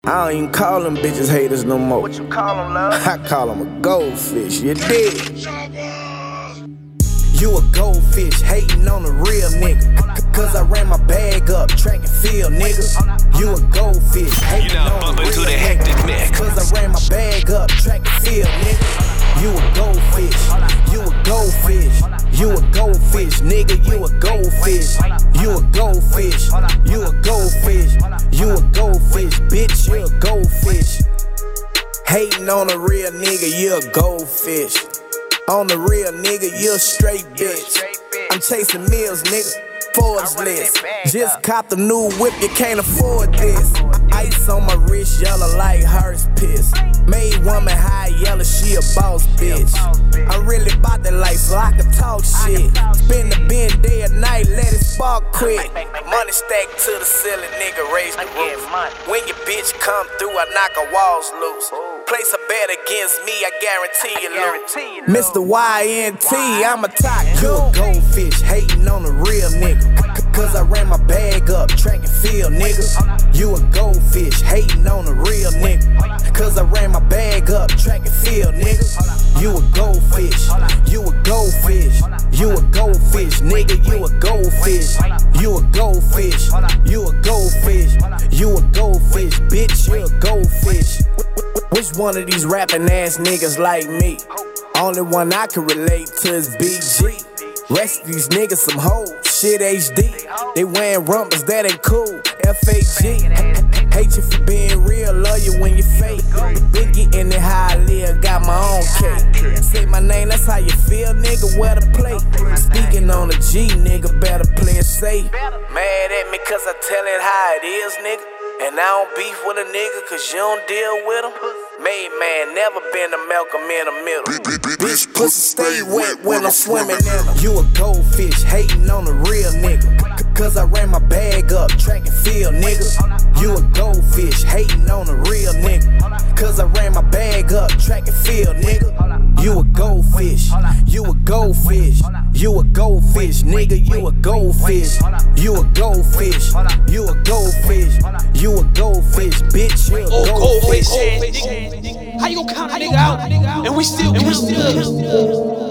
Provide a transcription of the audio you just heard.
I don't even call them bitches haters no more. What you call them, love? I call them a goldfish, you dig? You a goldfish, hating on a real nigga. Cause I ran my bag up, track and field, nigga. You a goldfish, hating on a real nigga. Cause I ran my bag up, track and field, nigga. You a goldfish, you a goldfish. You a goldfish, nigga, you a goldfish. You a goldfish, you a goldfish. You a goldfish, bitch, you a goldfish. Hating on a real nigga, you a goldfish. On the real nigga, you a straight bitch. I'm chasing meals, nigga, Forbes list. Just copped a new whip, you can't afford this. Ice on my wrist, yellow like hearse piss. Made woman high yellow, she a boss bitch. I'm really bout that life so I can talk shit. Spin the bin day and night, let it spark quick. Money stacked to the ceiling, nigga, raise the roof. When your bitch come through, I knock her walls loose. Place a bet against me, I guarantee you lose. Mr. YNT, I'm a top. You a goldfish, hating on a real nigga. Cause I ran my bag up, track and field, nigga. You a goldfish, hating on a real nigga. Cause I ran my bag up, track and field, nigga. You a goldfish, you a goldfish. You a goldfish, nigga, you a goldfish. You a goldfish, you a goldfish. You a goldfish, bitch, you a goldfish. Which one of these rapping ass niggas like me? Only one I can relate to is BG. Rest of these niggas some hoes, shit HD. They wearing rumpers, that ain't cool, FAG. Hate you for being real, love you when you fake. Been getting it how I live, got my own cake. Say my name, that's how you feel, nigga, where to play. Speaking on a G, nigga, better play it safe. Mad at me cause I tell it how it is, nigga. And I don't beef with a nigga cause you don't deal with him. Made man, never been a Malcolm in the middle. Bitch pussy stay wet when I'm swimming in them. You a goldfish, hating on a real nigga. Cause I ran my bag up, track and field, nigga. You a goldfish, hating on a real nigga. Cause I ran my bag up, track and field, nigga. You a goldfish, you a goldfish. You a goldfish, nigga, you a goldfish. You a goldfish, you a goldfish. You a goldfish, bitch, you a goldfish. How you gon' count a nigga out and we still